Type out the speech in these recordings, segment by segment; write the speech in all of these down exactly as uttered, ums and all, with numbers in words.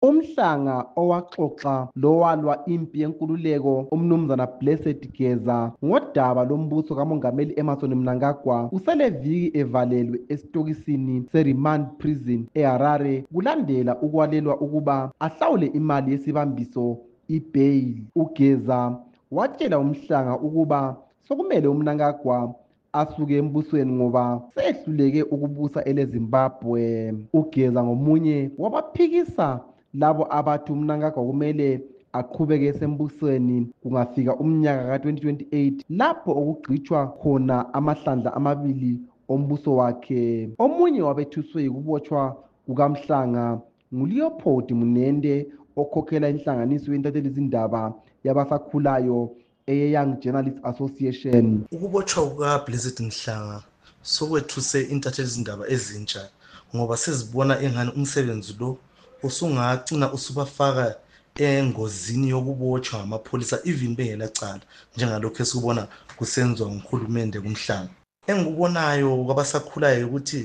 Umhlanga owaxoxa lowalwa impi yenkululeko umnumzana Blessed Geza ngodaba lombuso kamongameli Emmerson Mnangagwa usele viki evalelwe esitokisini se-remand prison eHarare kulandela ukwalelwa ukuba ahlawule imali yesibambiso i-bail. UGeza watshela umhlanga ukuba sokumele uMnangagwa asuke embusweni ngoba sehluleke ukubusa eleZimbabwe. UGeza ngomunye wabaphikisa labo abathi uMnangagwa kumele aqhubeke esembusweni kungafika umnyaka ka twenty twenty-eight lapho okugcitshwa khona amahlandla amabili ombuso wakhe. Omunye wabethuswe ukubotshwa kukaMhlanga nguLeopold Munende okhokhela inhlanganiso yentatheli izindaba yabasakhulayo eye-Young Journalists Association. Ukubotshwa kukaBlessed Mhlanga sokwethuse intatheli izindaba ezintsha ngoba sezibona engani umsebenzi lo usungagcina usubafaka engozini yokubotshwa amapholisa even bengelacala njengalokho esikubona kusenzwa nguhulumende kuMhlanga. Engikubonayo kwabasakhulayo ukuthi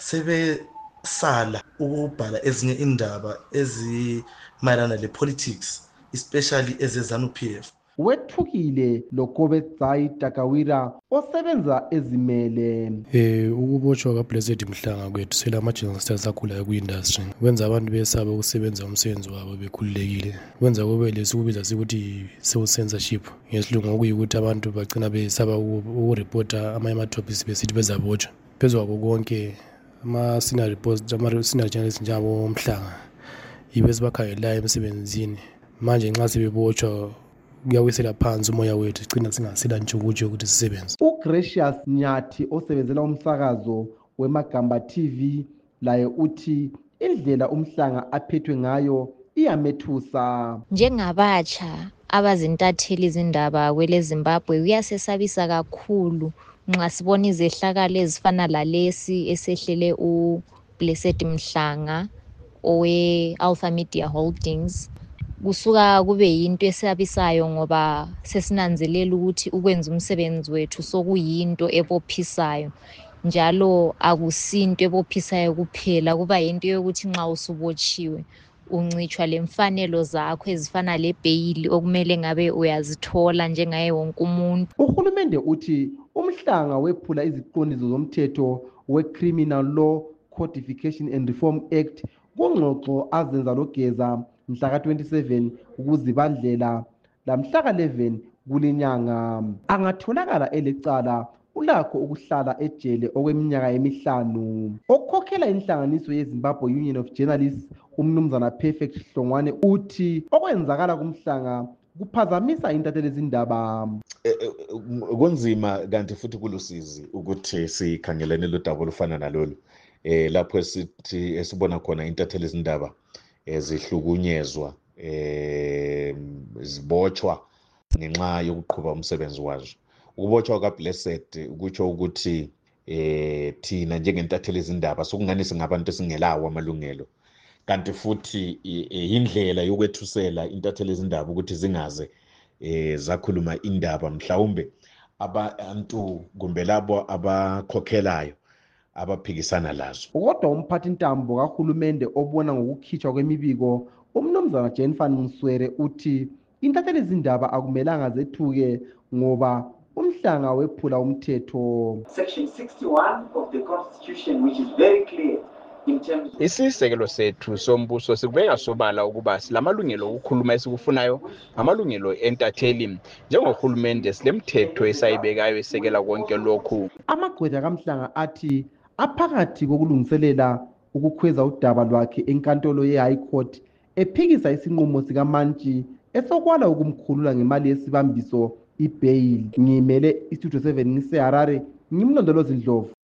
sebesala ukubhala ezinye indaba ezimayelana le-politics especially ezezanu-P F. Wethukile loKobetsai Takawira osebenza ezimele. Eh ukubotshwa kaBlessed Mhlanga kwethu sela ama-journalists asakhulayo ku-industry kwenza abantu besaba ukusebenza umsebenzi wabo bekhululekile, kwenza kube lesikubiza sikuthi self-censorship ngesilungu, okuyikuthi abantu bagcina besaba ukurepota ama-topics besithi bezabotshwa. Phezu kwakho konke ama-senior reports ama-senior journalists njengabo Mhlanga yibo esibakhangelayo emsebenzini. Manje nxa sebebotshwa kuyawisela phansi umoya wethu, sigcina singasela ntshukutsho ukuthi sisebenze. UGracious Nyathi osebenzela umsakazo weMagamba T V laye uthi indlela uMhlanga aphethwe ngayo iyamethusa. Njengabatsha abazintatheli izindaba kwele Zimbabwe kuyasesabisa kakhulu nxa sibona izehlakalo ezifana lalesi esehlele uBlessed Mhlanga owe Alpha Media Holdings. Kusuka kube yinto esabisayo ngoba sesinanzelela ukuthi ukwenza umsebenzi wethu sokuyinto ebophisayo, njalo akusinto ebophisayo kuphela, kuba yinto yokuthi nxa usubotshiwe uncitshwa lemfanelo zakho ezifana lebheyili okumele ngabe uyazithola njengaye wonke umuntu. Uhulumende uthi uMhlanga wephula iziqondiso zomthetho we-Criminal Law Codification and Reform Act kungxoxo azenza loGeza mhla ka twenty-seven ukuzibandlela lamhla ka eleven kulinyanga. Angatholakala elecala ulakho ukuhlala ejele okweminyaka emihlanu. Okhokhela inhlanganiso yeZimbabwe Union of Journalists umnumzana Perfect Hlongwane uthi okwenzakala kuMhlanga kuphazamisa intatheli izindaba. Kunzima kanti futhi kulusizi ukuthi sikhangelene lodaba olufana nalolu eh lapho esithi esibona khona intatheli izindaba ezihlukunyezwa eh zibotshwa ngenxa yokuqhubha umsebenzi wazo. Ukubotshwa kaBlessed ukutsho ukuthi eh thina njengentatheli izindaba sokungani singabantu esingelawo amalungelo, kanti futhi indlela yokwethusela intatheli izindaba ukuthi zingaze eh zakhuluma indaba mhlawumbe abantu kumbe labo abakhokhelayo abaphikisana lazo. Kodwa umphathi ntambo kahulumende obona ngokukhitshwa kwemibiko umnumzana Jane Van Mswere uthi intatheli izindaba akumelanga zethuke ngoba uMhlanga wephula umthetho. Section sixty-one of the Constitution, which is very clear in terms of isisekelo sethu sombuso sikubeka sobala ukuba silamalungelo okukhuluma esikufunayo, amalungelo entatheli. Njengohulumende silemthetho esayibekayo esekela konke lokhu. Amagqwetha kaMhlanga athi aphakathi kokulungiselela ukukhweza udaba lwakhe enkantolo ye-High Court ephikisa isinqumo sikaMantshi esokwala ukumkhulula ngemali yesibambiso i-bail. Ngimele iStudio seven ngiseHarare, ngimlondolozi Ndlovu.